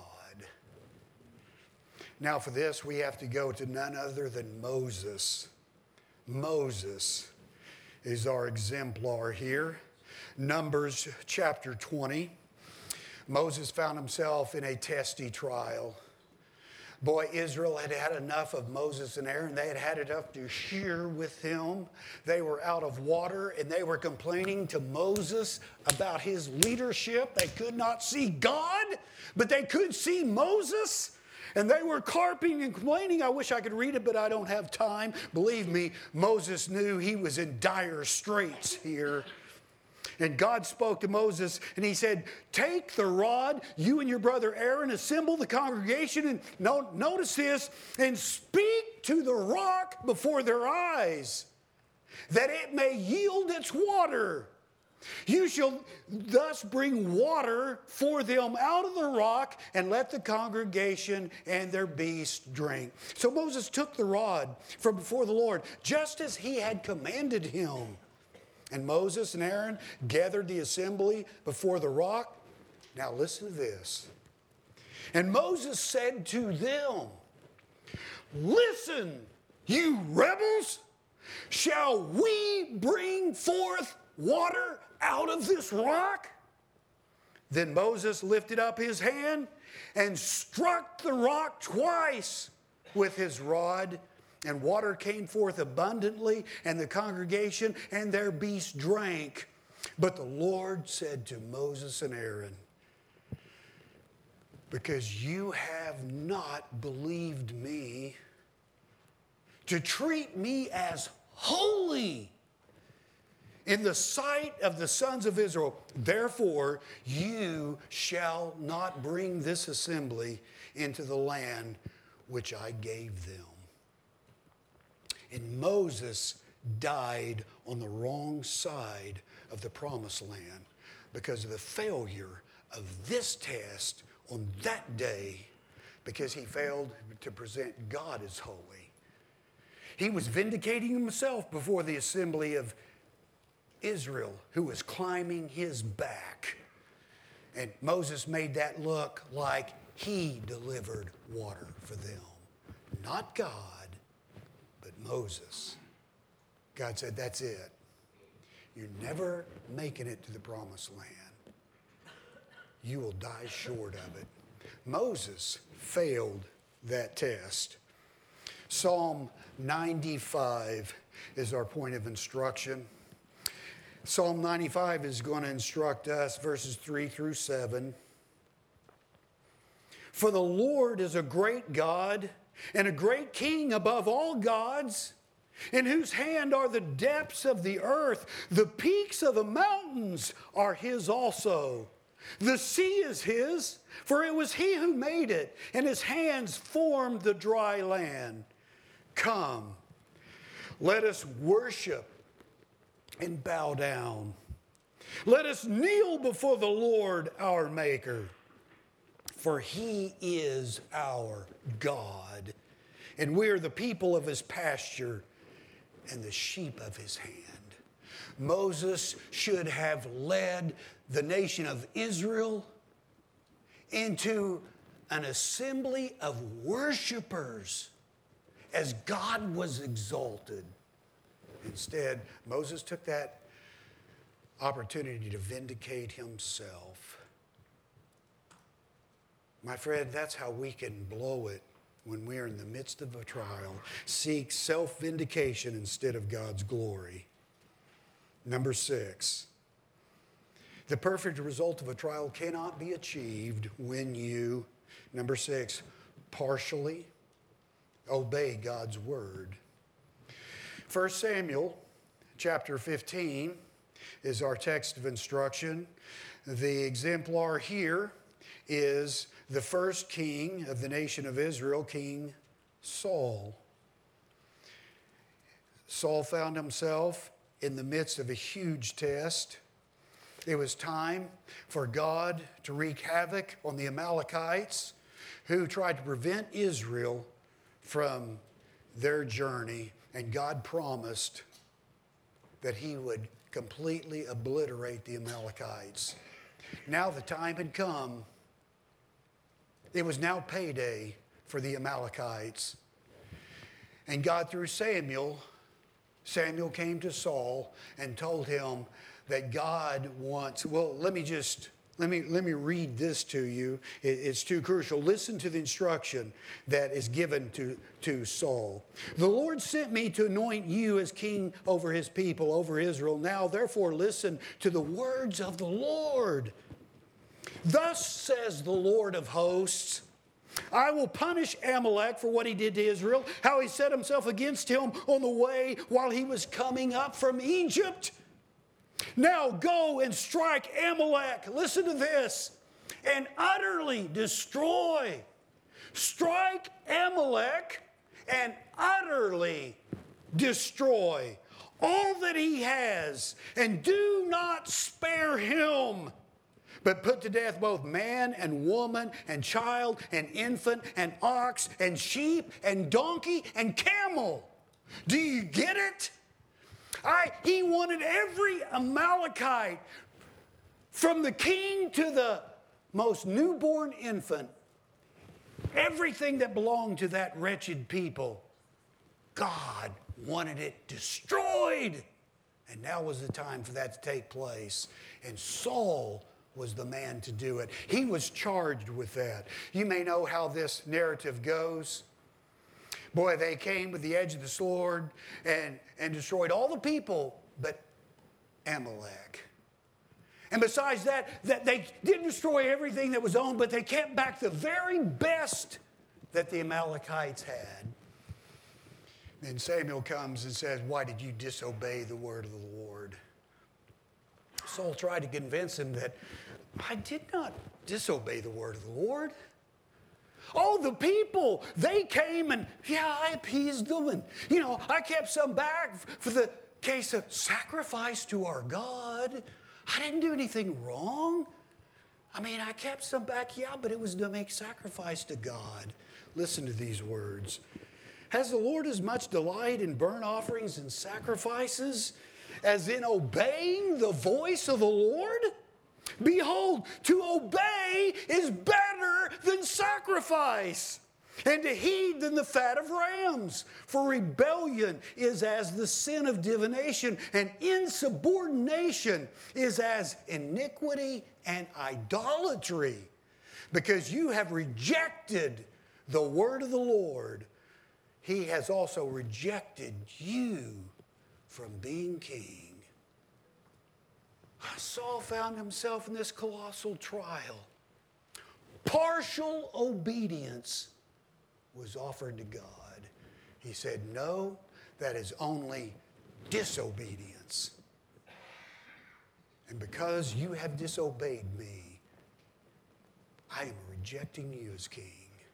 Now for this, we have to go to none other than Moses. Moses is our exemplar here. Numbers chapter twenty. Moses found himself in a testy trial. Boy, Israel had had enough of Moses and Aaron. They had had enough to share with him. They were out of water, and they were complaining to Moses about his leadership. They could not see God, but they could see Moses. And they were carping and complaining. I wish I could read it, but I don't have time. Believe me, Moses knew he was in dire straits here. And God spoke to Moses, and he said, take the rod, you and your brother Aaron, assemble the congregation, and no, notice this, and speak to the rock before their eyes, that it may yield its water. You shall thus bring water for them out of the rock, and let the congregation and their beasts drink. So Moses took the rod from before the Lord, just as he had commanded him. And Moses and Aaron gathered the assembly before the rock. Now listen to this. And Moses said to them, listen, you rebels, shall we bring forth water out of this rock? Then Moses lifted up his hand and struck the rock twice with his rod, and water came forth abundantly, and the congregation and their beasts drank. But the Lord said to Moses and Aaron, because you have not believed me to treat me as holy in the sight of the sons of Israel, therefore you shall not bring this assembly into the land which I gave them. And Moses died on the wrong side of the promised land because of the failure of this test on that day, because he failed to present God as holy. He was vindicating himself before the assembly of Israel, who was climbing his back. And Moses made that look like he delivered water for them. Not God, but Moses. God said, that's it. You're never making it to the promised land. You will die short of it. Moses failed that test. Psalm ninety-five is our point of instruction. Psalm ninety-five is going to instruct us, verses three through seven. For the Lord is a great God and a great King above all gods, in whose hand are the depths of the earth. The peaks of the mountains are his also. The sea is his, for it was he who made it, and his hands formed the dry land. Come, let us worship and bow down. Let us kneel before the Lord our Maker. For he is our God, and we are the people of his pasture and the sheep of his hand. Moses should have led the nation of Israel into an assembly of worshipers as God was exalted. Instead, Moses took that opportunity to vindicate himself. My friend, that's how we can blow it when we're in the midst of a trial. Seek self-vindication instead of God's glory. Number six, the perfect result of a trial cannot be achieved when you, number six, partially obey God's word. First Samuel chapter fifteen is our text of instruction. The exemplar here is the first king of the nation of Israel, King Saul. Saul found himself in the midst of a huge test. It was time for God to wreak havoc on the Amalekites who tried to prevent Israel from their journey, and God promised that he would completely obliterate the Amalekites. Now the time had come. It was now payday for the Amalekites. And God, through Samuel, Samuel came to Saul and told him that God wants, well, let me just, let me, let me read this to you. It, it's too crucial. Listen to the instruction that is given to, to Saul. The Lord sent me to anoint you as king over his people, over Israel. Now, therefore, listen to the words of the Lord. Thus says the Lord of hosts, I will punish Amalek for what he did to Israel, how he set himself against him on the way while he was coming up from Egypt. Now go and strike Amalek, listen to this, and utterly destroy. Strike Amalek and utterly destroy all that he has, and do not spare him. But put to death both man and woman and child and infant and ox and sheep and donkey and camel. Do you get it? I, he wanted every Amalekite, from the king to the most newborn infant, everything that belonged to that wretched people, God wanted it destroyed. And now was the time for that to take place. And Saul was the man to do it. He was charged with that. You may know how this narrative goes. Boy, they came with the edge of the sword and, and destroyed all the people but Amalek. And besides that, that, they didn't destroy everything that was owned, but they kept back the very best that the Amalekites had. Then Samuel comes and says, why did you disobey the word of the Lord? Saul tried to convince him that I did not disobey the word of the Lord. Oh, the people, they came and, yeah, I appeased them. And, you know, I kept some back for the case of sacrifice to our God. I didn't do anything wrong. I mean, I kept some back, yeah, but it was to make sacrifice to God. Listen to these words. Has the Lord as much delight in burnt offerings and sacrifices as in obeying the voice of the Lord? Behold, to obey is better than sacrifice, and to heed than the fat of rams. For rebellion is as the sin of divination, and insubordination is as iniquity and idolatry. Because you have rejected the word of the Lord, he has also rejected you from being king. Saul found himself in this colossal trial. Partial obedience was offered to God. He said, no, that is only disobedience. And because you have disobeyed me, I am rejecting you as king.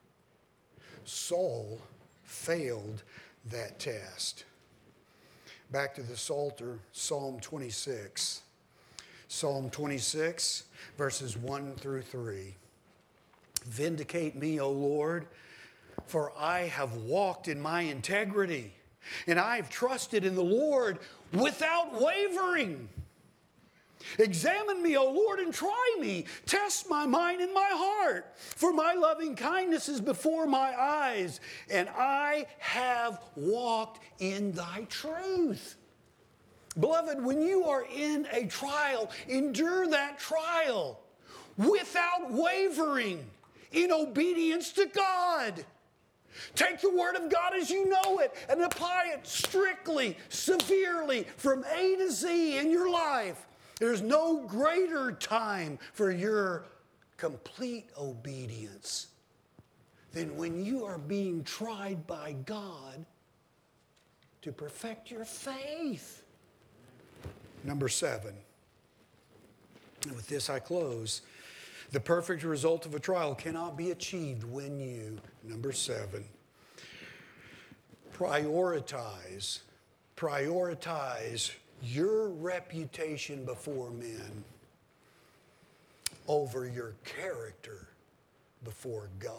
Saul failed that test. Back to the Psalter, Psalm twenty-six. Psalm twenty-six, verses one through three. Vindicate me, O Lord, for I have walked in my integrity, and I have trusted in the Lord without wavering. Examine me, O Lord, and try me. Test my mind and my heart. For my loving kindness is before my eyes, and I have walked in thy truth. Beloved, when you are in a trial, endure that trial without wavering in obedience to God. Take the Word of God as you know it and apply it strictly, severely, from A to Z in your life. There's no greater time for your complete obedience than when you are being tried by God to perfect your faith. Number seven, and with this I close. The perfect result of a trial cannot be achieved when you, number seven, prioritize, prioritize your reputation before men over your character before God.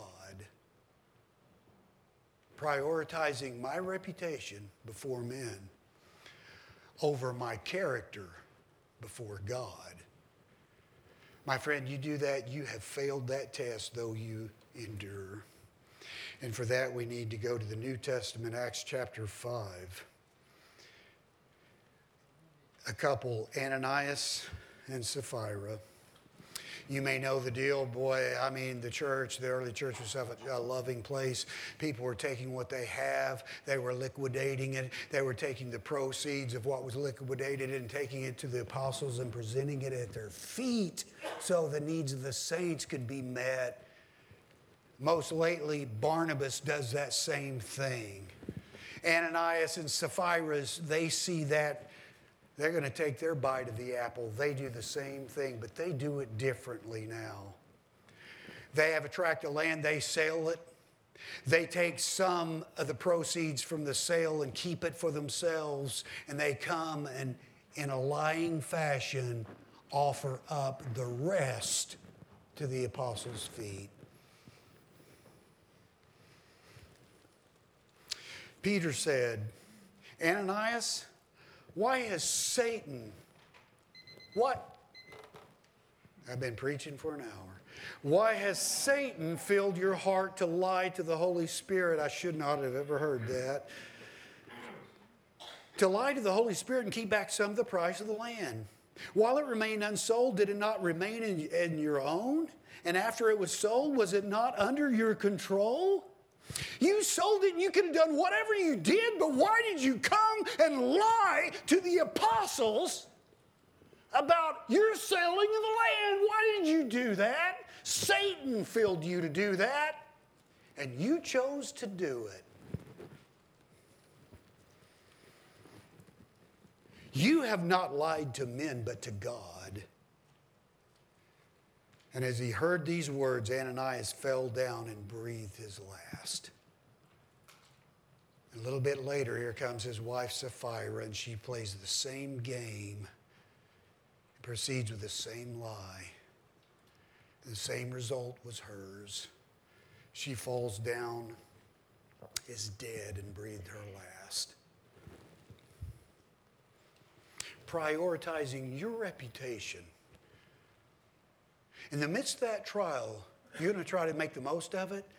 Prioritizing my reputation before men over my character before God. My friend, you do that, you have failed that test, though you endure. And for that, we need to go to the New Testament, Acts chapter five. A couple, Ananias and Sapphira. You may know the deal. Boy, I mean, the church, the early church was a loving place. People were taking what they have. They were liquidating it. They were taking the proceeds of what was liquidated and taking it to the apostles and presenting it at their feet so the needs of the saints could be met. Most lately, Barnabas does that same thing. Ananias and Sapphira, they see that. They're going to take their bite of the apple. They do the same thing, but they do it differently now. They have a tract of land, they sell it. They take some of the proceeds from the sale and keep it for themselves, and they come and, in a lying fashion, offer up the rest to the apostles' feet. Peter said, Ananias, why has Satan, what? I've been preaching for an hour. Why has Satan filled your heart to lie to the Holy Spirit? I should not have ever heard that. To lie to the Holy Spirit and keep back some of the price of the land. While it remained unsold, did it not remain in, in your own? And after it was sold, was it not under your control? You sold it and you could have done whatever you did, but why did you come and lie to the apostles about your selling of the land? Why did you do that? Satan filled you to do that, and you chose to do it. You have not lied to men, but to God. And as he heard these words, Ananias fell down and breathed his last. A little bit later, here comes his wife Sapphira, and she plays the same game and proceeds with the same lie. The same result was hers. She falls down, is dead, and breathed her last. Prioritizing your reputation. In the midst of that trial, you're going to try to make the most of it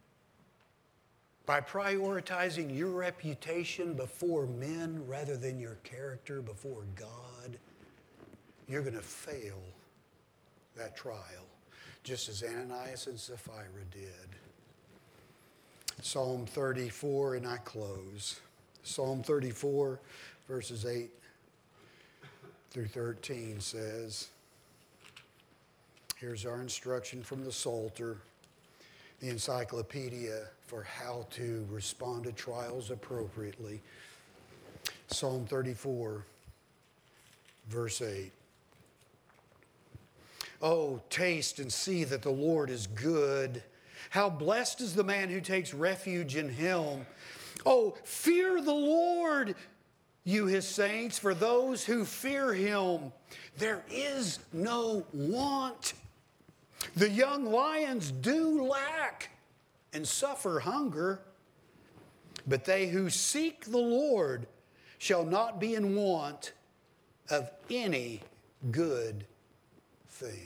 by prioritizing your reputation before men rather than your character before God. You're going to fail that trial, just as Ananias and Sapphira did. Psalm thirty-four, and I close. Psalm thirty-four, verses eight through thirteen says, here's our instruction from the Psalter, the encyclopedia for how to respond to trials appropriately. Psalm thirty-four, verse eight. Oh, taste and see that the Lord is good. How blessed is the man who takes refuge in him. Oh, fear the Lord, you his saints, for those who fear him. There is no want. The young lions do lack and suffer hunger, but they who seek the Lord shall not be in want of any good thing.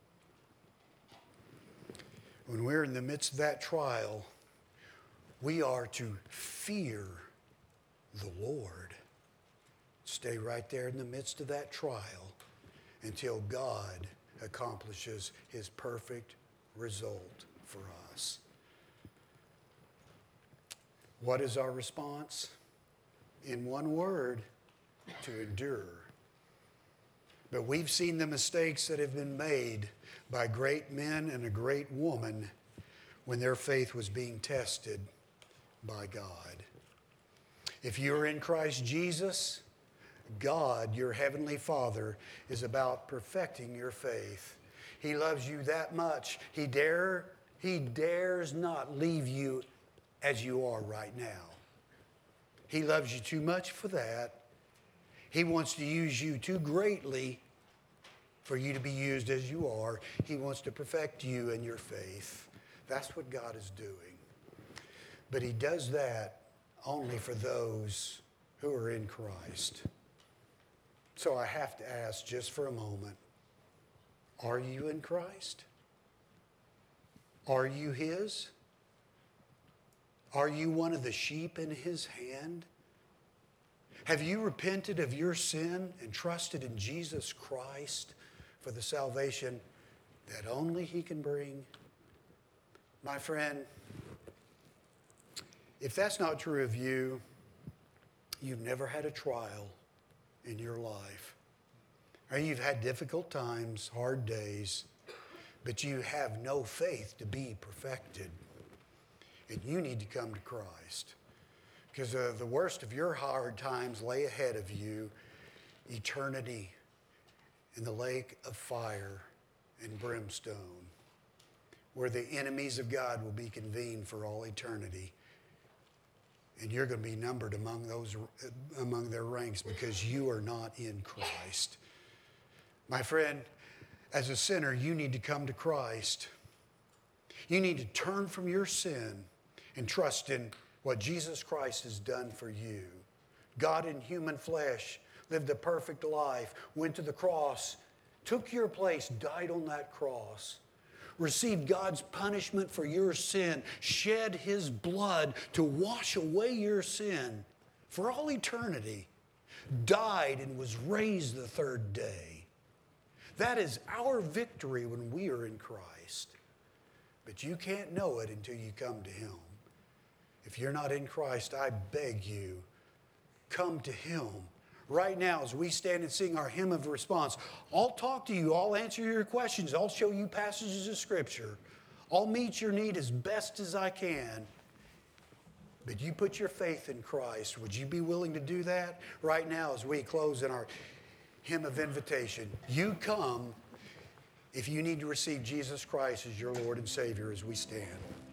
When we're in the midst of that trial, we are to fear the Lord. Stay right there in the midst of that trial until God accomplishes his perfect result for us. What is our response? In one word, to endure. But we've seen the mistakes that have been made by great men and a great woman when their faith was being tested by God. If you're in Christ Jesus, God, your heavenly Father, is about perfecting your faith. He loves you that much. He dare, he dares not leave you as you are right now. He loves you too much for that. He wants to use you too greatly for you to be used as you are. He wants to perfect you in your faith. That's what God is doing. But he does that only for those who are in Christ. So I have to ask just for a moment, are you in Christ? Are you his? Are you one of the sheep in his hand? Have you repented of your sin and trusted in Jesus Christ for the salvation that only he can bring? My friend, if that's not true of you, you've never had a trial in your life. Or you've had difficult times, hard days, but you have no faith to be perfected. And you need to come to Christ. Because uh, the worst of your hard times lay ahead of you, eternity in the lake of fire and brimstone, where the enemies of God will be convened for all eternity. And you're going to be numbered among those, among their ranks because you are not in Christ. My friend, as a sinner, you need to come to Christ. You need to turn from your sin and trust in what Jesus Christ has done for you. God in human flesh lived a perfect life, went to the cross, took your place, died on that cross, received God's punishment for your sin, shed his blood to wash away your sin for all eternity, died and was raised the third day. That is our victory when we are in Christ. But you can't know it until you come to him. If you're not in Christ, I beg you, come to him. Right now, as we stand and sing our hymn of response, I'll talk to you, I'll answer your questions, I'll show you passages of Scripture. I'll meet your need as best as I can. But you put your faith in Christ. Would you be willing to do that? Right now, as we close in our hymn of invitation, you come if you need to receive Jesus Christ as your Lord and Savior as we stand.